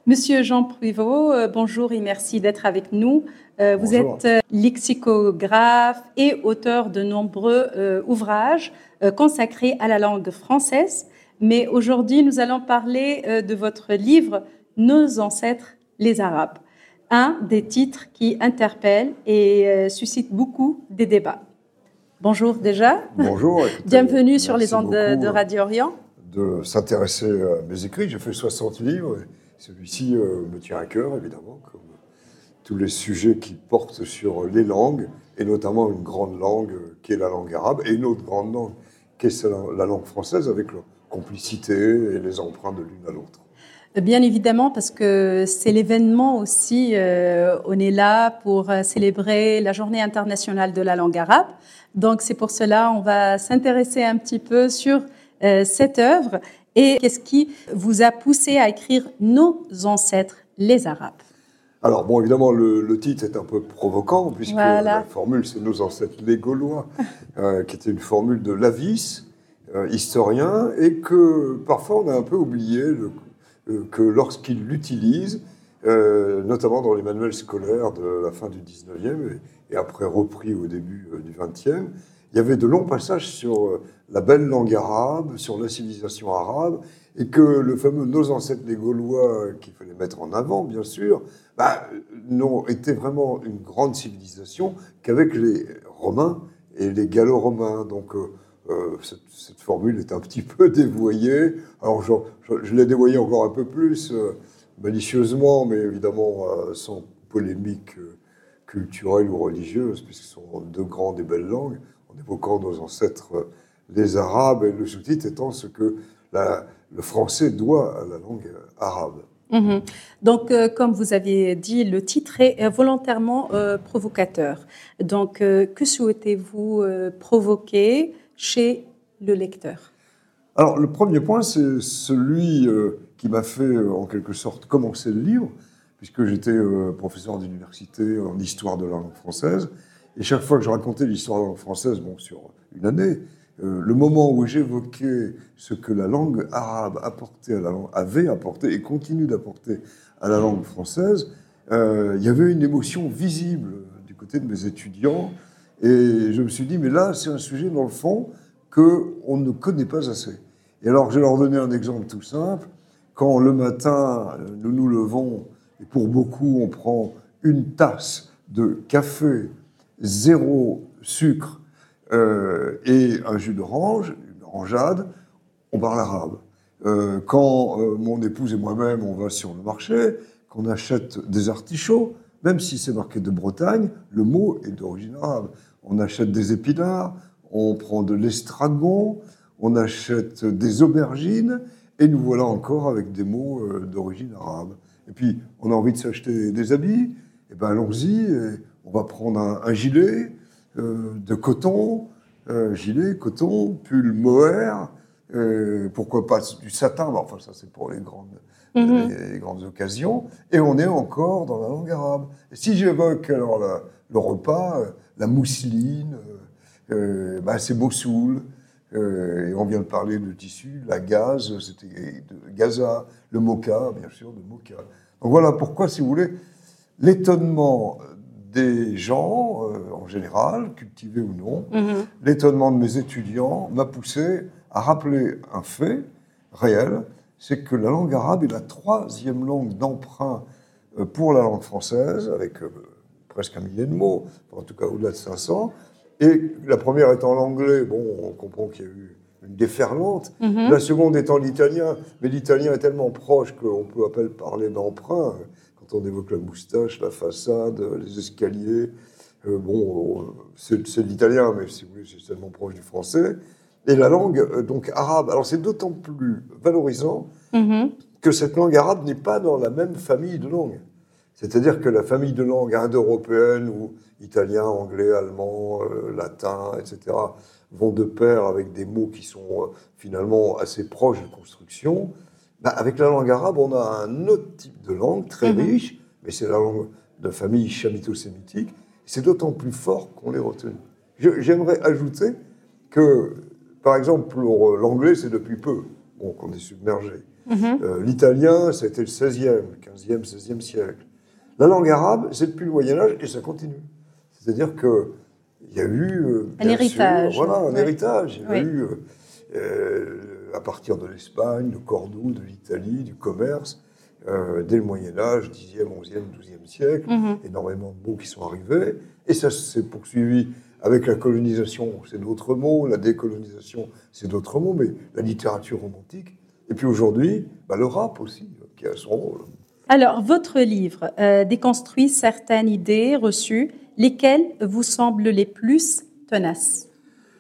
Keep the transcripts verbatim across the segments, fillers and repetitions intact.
Monsieur Jean Privot, euh, bonjour et merci d'être avec nous. Euh, vous êtes euh, lexicographe et auteur de nombreux euh, ouvrages euh, consacrés à la langue française. Mais aujourd'hui, nous allons parler euh, de votre livre « Nos ancêtres, les Arabes », un des titres qui interpelle et euh, suscite beaucoup de débats. Bonjour déjà. Bonjour. Écoutez, bienvenue sur les ondes de, de Radio Orient. De s'intéresser à mes écrits. J'ai fait soixante livres. Et celui-ci euh, me tient à cœur, évidemment, comme tous les sujets qui portent sur les langues, et notamment une grande langue qui est la langue arabe, et une autre grande langue qui est la langue française, avec leur complicité et les emprunts de l'une à l'autre. Bien évidemment, parce que c'est l'événement aussi, euh, on est là pour célébrer la Journée internationale de la langue arabe. Donc c'est pour cela on va s'intéresser un petit peu sur euh, cette œuvre et qu'est-ce qui vous a poussé à écrire « Nos ancêtres, les Arabes ». Alors bon, évidemment, le, le titre est un peu provoquant, puisque voilà. La formule, c'est « Nos ancêtres, les Gaulois euh, », qui était une formule de Lavis, euh, historien, et que parfois on a un peu oublié le que lorsqu'il l'utilise, euh, notamment dans les manuels scolaires de la fin du dix-neuvième et, et après repris au début euh, du vingtième, il y avait de longs passages sur euh, la belle langue arabe, sur la civilisation arabe, et que le fameux « Nos ancêtres les Gaulois » qu'il fallait mettre en avant, bien sûr, bah, n'ont été vraiment une grande civilisation qu'avec les Romains et les Gallo-Romains. Donc, euh, Euh, cette, cette formule est un petit peu dévoyée. Alors, je, je, je l'ai dévoyée encore un peu plus, euh, malicieusement, mais évidemment euh, sans polémique euh, culturelle ou religieuse, puisque ce sont deux grandes et belles langues, en évoquant nos ancêtres, euh, les Arabes, et le sous-titre étant ce que la, le français doit à la langue arabe. Mmh. Donc, euh, comme vous avez dit, le titre est volontairement euh, provocateur. Donc, euh, que souhaitez-vous euh, provoquer chez le lecteur? Alors, le premier point, c'est celui euh, qui m'a fait, euh, en quelque sorte, commencer le livre, puisque j'étais euh, professeur d'université en histoire de la langue française, et chaque fois que je racontais l'histoire de la langue française, bon, sur une année, euh, le moment où j'évoquais ce que la langue arabe apportait à la langue, avait apporté et continue d'apporter à la langue française, euh, il y avait une émotion visible du côté de mes étudiants. Et je me suis dit, mais là, c'est un sujet, dans le fond, qu'on ne connaît pas assez. Et alors, je vais leur donner un exemple tout simple. Quand le matin, nous nous levons, et pour beaucoup, on prend une tasse de café, zéro sucre euh, et un jus d'orange, une orangeade, on parle arabe. Euh, quand euh, mon épouse et moi-même, on va sur le marché, qu'on achète des artichauts, même si c'est marqué de Bretagne, le mot est d'origine arabe. On achète des épinards, on prend de l'estragon, on achète des aubergines, et nous voilà encore avec des mots euh, d'origine arabe. Et puis, on a envie de s'acheter des habits, et ben allons-y, et on va prendre un, un gilet euh, de coton, euh, gilet, coton, pull mohair, euh, pourquoi pas du satin, bah, enfin ça c'est pour les grandes, mm-hmm. les, les grandes occasions, et on est encore dans la langue arabe. Et si j'évoque alors la, le repas, la mousseline, euh, bah, c'est Mossoul, euh, et on vient de parler de tissu, la gaze, c'était de Gaza, le mocha, bien sûr, de mocha. Donc voilà pourquoi, si vous voulez, l'étonnement des gens, euh, en général, cultivés ou non, mm-hmm. l'étonnement de mes étudiants m'a poussé à rappeler un fait réel, c'est que la langue arabe est la troisième langue d'emprunt pour la langue française, avec euh, presque un millier de mots, en tout cas au-delà de cinq cents, et la première étant l'anglais, bon, on comprend qu'il y a eu une déferlante, mm-hmm. la seconde étant l'italien, mais l'italien est tellement proche qu'on peut à peine parler d'emprunt, quand on évoque la moustache, la façade, les escaliers, euh, bon, c'est, c'est l'italien, mais si vous voulez, c'est tellement proche du français, et la langue, euh, donc, arabe, alors c'est d'autant plus valorisant mm-hmm. que cette langue arabe n'est pas dans la même famille de langues. C'est-à-dire que la famille de langues indo-européennes, où italien, anglais, allemand, euh, latin, et cetera, vont de pair avec des mots qui sont euh, finalement assez proches de construction, bah, avec la langue arabe, on a un autre type de langue, très mm-hmm. riche, mais c'est la langue de famille chamito-sémitique, c'est d'autant plus fort qu'on l'ait retenu. Je, j'aimerais ajouter que, par exemple, pour l'anglais, c'est depuis peu bon, qu'on est submergé. Mm-hmm. Euh, l'italien, ça a été le seizième, quinzième, seizième siècle. La langue arabe, c'est depuis le Moyen-Âge et ça continue. C'est-à-dire qu'il y a eu... Euh, un héritage. Sûr, voilà, un ouais. héritage. Il y a oui. eu, euh, euh, à partir de l'Espagne, de Cordoue, de l'Italie, du commerce, euh, dès le Moyen-Âge, dixième, onzième, douzième siècle, mm-hmm. énormément de mots qui sont arrivés. Et ça s'est poursuivi avec la colonisation, c'est d'autres mots, la décolonisation, c'est d'autres mots, mais la littérature romantique. Et puis aujourd'hui, bah, le rap aussi, qui a son rôle. Alors, votre livre euh, déconstruit certaines idées reçues, lesquelles vous semblent les plus tenaces?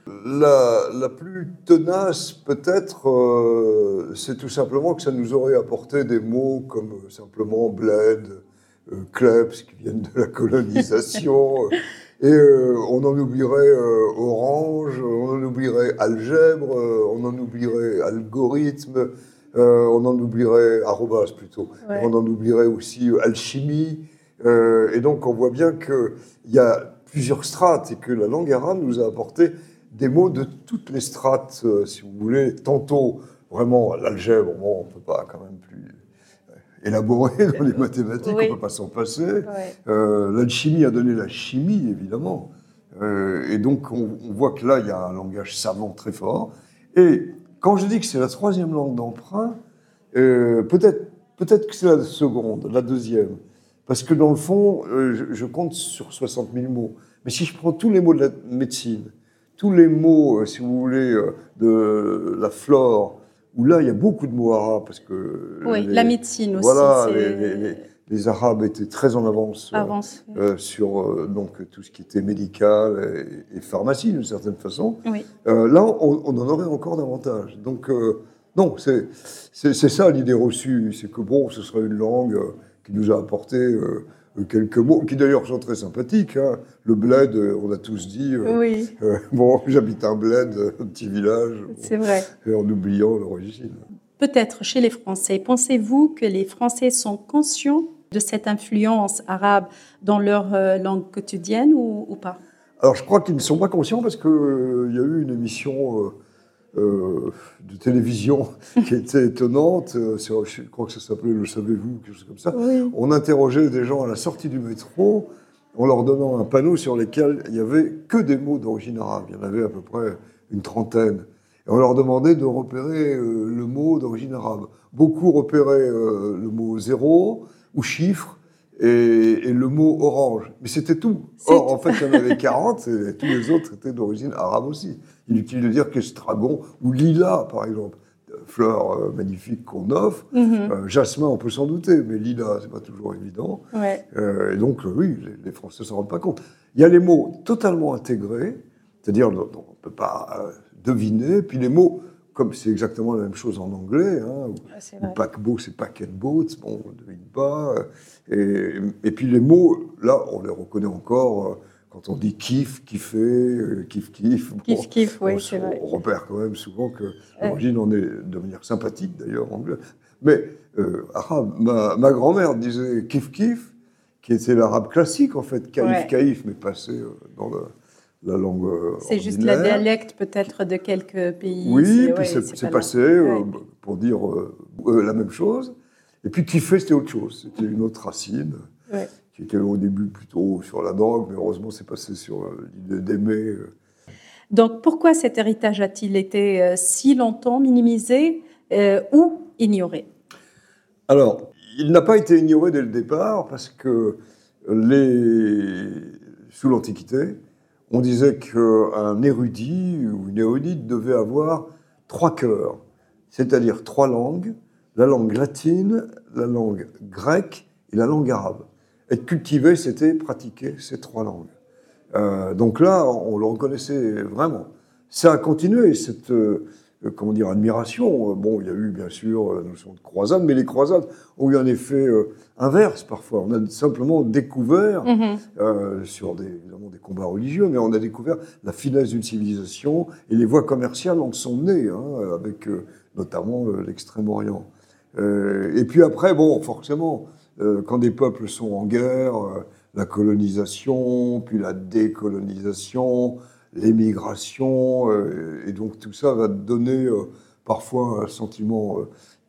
La, la plus tenace, peut-être, euh, c'est tout simplement que ça nous aurait apporté des mots comme euh, simplement bled, euh, kleps, qui viennent de la colonisation, et euh, on en oublierait euh, orange, on en oublierait algèbre, euh, on en oublierait algorithme, euh, on en oublierait arrobas plutôt, ouais. On en oublierait aussi euh, alchimie, euh, et donc on voit bien qu'il y a plusieurs strates et que la langue arabe nous a apporté des mots de toutes les strates, euh, si vous voulez. Tantôt, vraiment, l'algèbre, bon, on ne peut pas quand même plus élaborer dans les mathématiques, oui. On ne peut pas s'en passer. Ouais. Euh, l'alchimie a donné la chimie, évidemment. Euh, et donc, on, on voit que là, il y a un langage savant très fort. Et quand je dis que c'est la troisième langue d'emprunt, euh, peut-être, peut-être que c'est la seconde, la deuxième. Parce que dans le fond, euh, je, je compte sur soixante mille mots. Mais si je prends tous les mots de la médecine, tous les mots, si vous voulez, de la flore, où là, il y a beaucoup de mots arabes, parce que... Oui, les, la médecine aussi. Voilà, les, les, les, les Arabes étaient très en avance, avance euh, oui. sur euh, donc, tout ce qui était médical et, et pharmacie, d'une certaine façon. Oui. Euh, là, on, on en aurait encore davantage. Donc, euh, non, c'est, c'est, c'est ça l'idée reçue, c'est que, bon, ce serait une langue euh, qui nous a apporté... Euh, quelques mots, qui d'ailleurs sont très sympathiques. Hein. Le bled, on a tous dit, euh, oui. euh, bon, j'habite un bled, un petit village. C'est bon, vrai. Et en oubliant l'origine. Peut-être chez les Français, pensez-vous que les Français sont conscients de cette influence arabe dans leur euh, langue quotidienne ou, ou pas? Alors, je crois qu'ils ne sont pas conscients parce qu'il euh, y a eu une émission... Euh, Euh, de télévision qui était étonnante. Euh, je crois que ça s'appelait Le Savez-vous, quelque chose comme ça. Oui. On interrogeait des gens à la sortie du métro en leur donnant un panneau sur lequel il n'y avait que des mots d'origine arabe. Il y en avait à peu près une trentaine. Et on leur demandait de repérer euh, le mot d'origine arabe. Beaucoup repéraient euh, le mot zéro ou chiffre et, et le mot orange. Mais c'était tout. C'est Or, tout. En fait, il y en avait quarante et tous les autres étaient d'origine arabe aussi. Inutile de dire qu'estragon ou lilas, par exemple, fleur euh, magnifique qu'on offre. Mm-hmm. Euh, jasmin, on peut s'en douter, mais lilas, c'est pas toujours évident. Ouais. Euh, et donc, euh, oui, les, les Français ne s'en rendent pas compte. Il y a les mots totalement intégrés, c'est-à-dire dont on ne peut pas euh, deviner, puis les mots, comme c'est exactement la même chose en anglais, hein, ou paquebot, c'est paquet boat, bon, on ne devine pas. Et, et puis les mots, là, on les reconnaît encore... Euh, Quand on dit kiff, kiffer, euh, kiff, kiff, bon, kiff, kiff, oui, on, c'est vrai. On repère quand même souvent que l'origine en est de manière sympathique d'ailleurs anglaise. Mais euh, arabe, ma, ma grand-mère disait kiff, kiff, qui était l'arabe classique en fait, kaïf, ouais. kaïf, mais passé euh, dans le, la langue euh, C'est ordinaire. Juste la dialecte peut-être de quelques pays. Oui, c'est, puis ouais, c'est, c'est, c'est passé euh, ouais. pour dire euh, euh, la même chose. Et puis kiffer, c'était autre chose, c'était une autre racine. Ouais. Qui était au début plutôt sur la drogue, mais heureusement, c'est passé sur l'idée d'aimer. Donc, pourquoi cet héritage a-t-il été euh, si longtemps minimisé euh, ou ignoré? Alors, il n'a pas été ignoré dès le départ, parce que les... sous l'Antiquité, on disait qu'un érudit ou une érudite devait avoir trois cœurs, c'est-à-dire trois langues, la langue latine, la langue grecque et la langue arabe. Être cultivé, c'était pratiquer ces trois langues. Euh, donc là, on le reconnaissait vraiment. Ça a continué, cette euh, comment dire, admiration. Bon, il y a eu bien sûr la notion de croisade, mais les croisades ont eu un effet euh, inverse parfois. On a simplement découvert, mm-hmm. euh, sur des, évidemment des combats religieux, mais on a découvert la finesse d'une civilisation et les voies commerciales en sont nées, hein, avec euh, notamment euh, l'Extrême-Orient. Euh, et puis après, bon, forcément... Euh, quand des peuples sont en guerre, euh, la colonisation, puis la décolonisation, l'émigration, euh, et donc tout ça va donner euh, parfois un sentiment euh,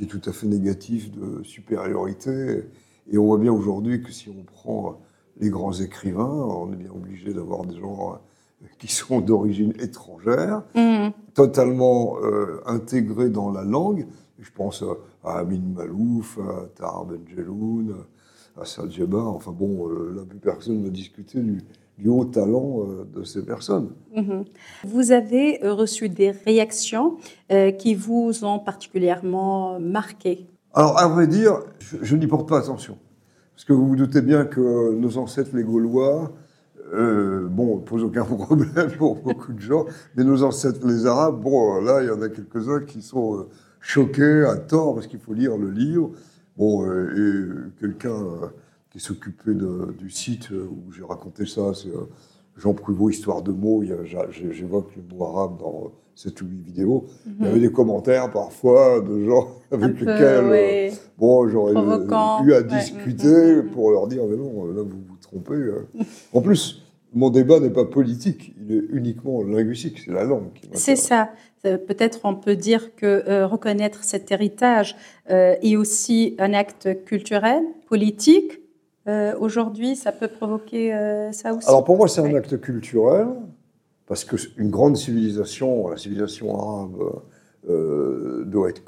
qui est tout à fait négatif de supériorité. Et on voit bien aujourd'hui que si on prend les grands écrivains, on est bien obligé d'avoir des gens qui sont d'origine étrangère, mmh. totalement euh, intégrés dans la langue. Je pense à Amin Malouf, à Tahar Benjeloun, à Saad Jabbar. Enfin bon, euh, là, plus personne n'a discuté du, du haut talent euh, de ces personnes. Mmh. Vous avez reçu des réactions euh, qui vous ont particulièrement marqué? Alors, à vrai dire, je, je n'y porte pas attention. Parce que vous vous doutez bien que nos ancêtres, les Gaulois, euh, bon, ne posent aucun problème pour beaucoup de gens, mais nos ancêtres, les Arabes, bon, là, il y en a quelques-uns qui sont euh, choqués à tort parce qu'il faut lire le livre. Bon, euh, et quelqu'un euh, qui s'occupait du site où j'ai raconté ça, c'est euh, Jean Pruvot, Histoire de mots. J'évoque le mot arabe dans cette ou huit vidéos. Mm-hmm. Il y avait des commentaires parfois de gens avec Un lesquels peu, ouais. euh, bon, j'aurais eu à discuter ouais. pour leur dire mais non, là vous vous trompez. En plus, mon débat n'est pas politique, il est uniquement linguistique, c'est la langue qui m'intéresse. C'est ça. Peut-être on peut dire que euh, reconnaître cet héritage euh, est aussi un acte culturel, politique. Euh, Aujourd'hui, ça peut provoquer euh, ça aussi. Alors pour moi, c'est un ouais. acte culturel, parce qu'une grande civilisation, la civilisation arabe, euh, doit être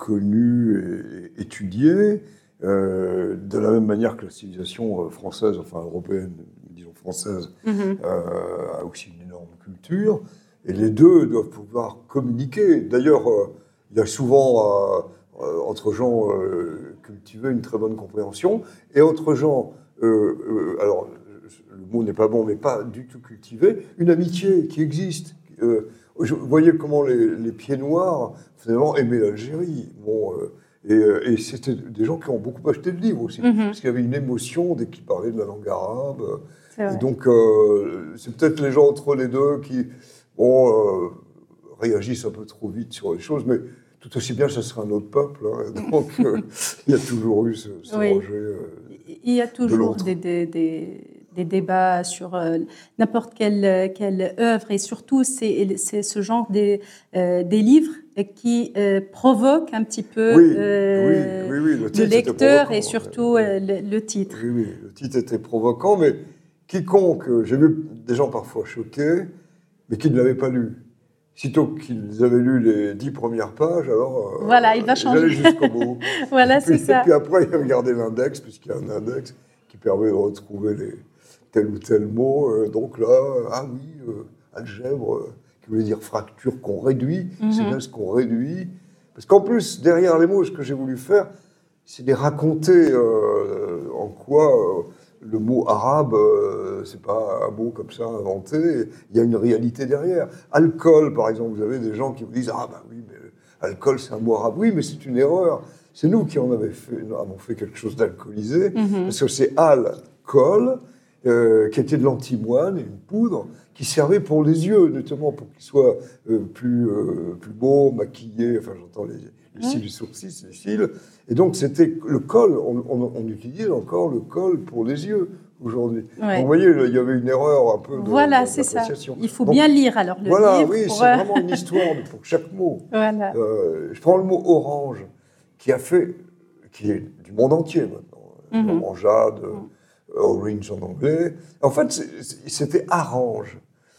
connue et étudiée, euh, de la même manière que la civilisation française, enfin européenne, disons française, mm-hmm. euh, a aussi une énorme culture. Et les deux doivent pouvoir communiquer. D'ailleurs, euh, il y a souvent, euh, euh, entre gens euh, cultivés, une très bonne compréhension, et entre gens, euh, euh, alors le mot n'est pas bon, mais pas du tout cultivés, une amitié qui existe. Euh, vous voyez comment les, les pieds noirs, finalement, aimaient l'Algérie. Bon, euh, et, et c'était des gens qui ont beaucoup acheté de livres aussi, mm-hmm. parce qu'il y avait une émotion dès qu'ils parlaient de la langue arabe. Et donc, euh, c'est peut-être les gens entre les deux qui... Bon, euh, réagissent un peu trop vite sur les choses, mais tout aussi bien, ce serait un autre peuple. Hein, donc, euh, il y a toujours eu ce, ce oui. rejet. Euh, il y a toujours de des, des, des, des débats sur euh, n'importe quelle, quelle œuvre, et surtout, c'est ce genre des, euh, des livres qui euh, provoquent un petit peu oui, euh, oui, oui, oui, le, le lecteur et surtout euh, le, le titre. Oui, oui, le titre était provoquant, mais quiconque, j'ai vu des gens parfois choqués, mais qui ne l'avaient pas lu. Sitôt qu'ils avaient lu les dix premières pages, alors euh, voilà, il va changer. Ils allaient jusqu'au bout. Voilà, c'est ça. Et puis après, ils regardaient l'index, puisqu'il y a un index qui permet de retrouver les, tel ou tel mot. Euh, donc là, ah oui, euh, algèbre, euh, qui voulait dire fracture qu'on réduit, mm-hmm. c'est bien ce qu'on réduit. Parce qu'en plus, derrière les mots, ce que j'ai voulu faire, c'est de raconter euh, en quoi... Euh, le mot arabe, euh, c'est pas un mot comme ça inventé, il y a une réalité derrière. Alcool, par exemple, vous avez des gens qui vous disent « Ah ben oui, mais alcool, c'est un mot arabe. » Oui, mais c'est une erreur. C'est nous qui en avons fait, avons fait quelque chose d'alcoolisé, mm-hmm. parce que c'est alcool, euh, qui était de l'antimoine, une poudre, qui servait pour les yeux, notamment pour qu'ils soient euh, plus, euh, plus beaux, maquillés, enfin j'entends les... les cils du sourcil, les cils. Et donc, c'était le col. On, on, on utilise encore le col pour les yeux aujourd'hui. Ouais. Vous voyez, il y avait une erreur un peu de Voilà, c'est ça. Il faut donc, bien lire alors le voilà, livre. Voilà, oui, c'est vraiment une histoire pour chaque mot. Voilà. Euh, je prends le mot orange, qui a fait, qui est du monde entier maintenant. Mm-hmm. Orangeade, mm-hmm. orange en anglais. En fait, c'était arrange.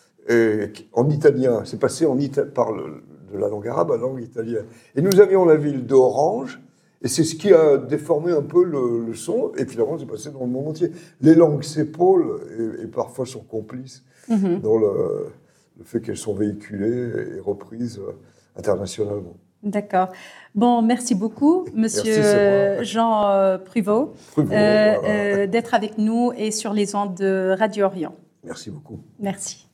Et, en italien, c'est passé en ita- par le, de la langue arabe à la langue italienne. Et nous avions la ville d'Orange, et c'est ce qui a déformé un peu le, le son, et finalement c'est passé dans le monde entier. Les langues s'épaulent, et, et parfois sont complices mm-hmm. dans le, le fait qu'elles sont véhiculées et reprises internationalement. D'accord. Bon, merci beaucoup, Monsieur merci, Jean euh, Pruvot, Pruvot euh, voilà. euh, d'être avec nous et sur les ondes de Radio Orient. Merci beaucoup. Merci.